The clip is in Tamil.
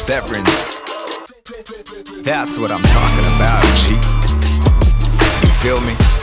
severance. That's what I'm talking about, G. You feel me?